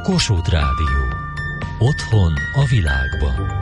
Kossuth Rádió. Otthon a világban.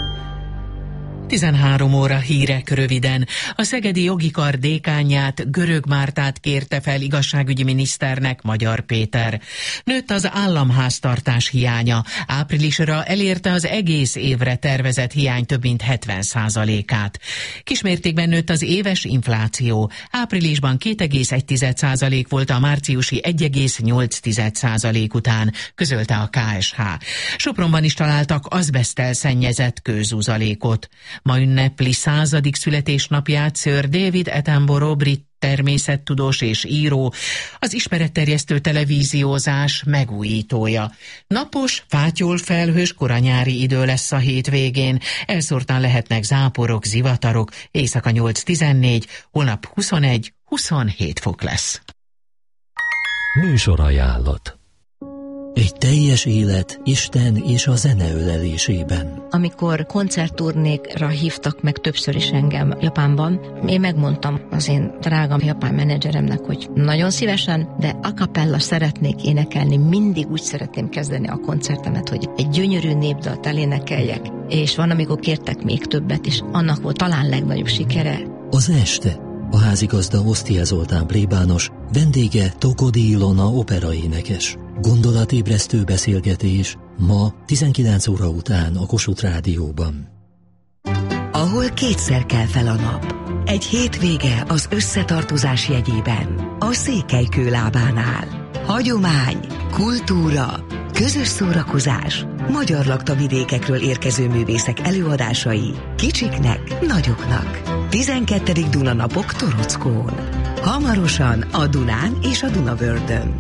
13 óra hírek röviden. A szegedi jogi kar dékánját, Görög Mártát kérte fel igazságügyi miniszternek Magyar Péter. Nőtt az államháztartás hiánya. Áprilisra elérte az egész évre tervezett hiány több mint 70%-át. Kismértékben nőtt az éves infláció. Áprilisban 2,1% volt a márciusi 1,8% után, közölte a KSH. Sopronban is találtak azbeszttel szennyezett kőzuzalékot. Ma ünnepli 100. születésnapját Sir David Attenborough brit természettudós és író, az ismeretterjesztő televíziózás megújítója. Napos, fátyol felhős koranyári idő lesz a hétvégén, elszórtan lehetnek záporok, zivatarok, éjszaka 8-14, holnap 21-27 fok lesz. Műsorajánlat. Egy teljes élet Isten és a zene ölelésében. Amikor koncertturnékra hívtak meg többször is engem Japánban, én megmondtam az én drága japán menedzseremnek, hogy nagyon szívesen, de a cappella szeretnék énekelni, mindig úgy szeretném kezdeni a koncertemet, hogy egy gyönyörű népdalt elénekeljek, és van, amikor kértek még többet, és annak volt talán legnagyobb sikere. Az este a házigazda Osztia Zoltán plébános, vendége Tokodi Ilona operaénekes. Gondolatébresztő beszélgetés ma 19 óra után a Kossuth Rádióban. Ahol kétszer kell fel a nap. Egy hétvége az összetartozás jegyében. A Székelykő lábánál. Hagyomány, kultúra, közös szórakozás, magyar laktavidékekről érkező művészek előadásai, kicsiknek, nagyoknak. 12. Dunanapok Torockón. Hamarosan a Dunán és a Dunavördön.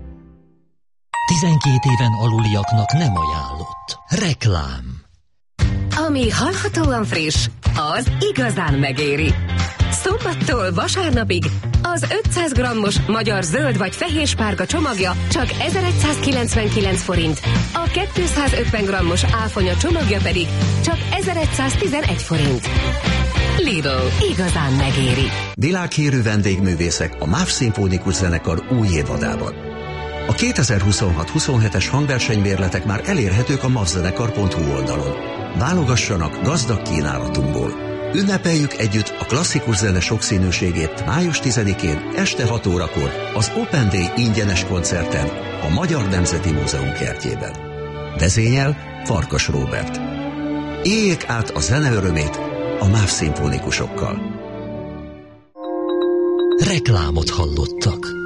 12 éven aluliaknak nem ajánlott. Reklám. Ami hallhatóan friss, az igazán megéri. Szombattól vasárnapig az 500 grammos magyar zöld vagy fehér-spárga csomagja csak 1199 forint, a 250 grammos áfonya csomagja pedig csak 1111 forint. Lidl, igazán megéri. Világhírű vendégművészek a MÁV Szimfonikus Zenekar új évadában. A 2026-27-es hangversenymérletek már elérhetők a mavzenekar.hu oldalon. Válogassanak gazdag kínálatunkból. Ünnepeljük együtt a klasszikus zene sokszínűségét május 10-én este 6 órakor az Open Day ingyenes koncerten a Magyar Nemzeti Múzeum kertjében. Vezényel Farkas Róbert. Éljék át a zene örömét a MÁV szimfonikusokkal. Reklámot hallottak.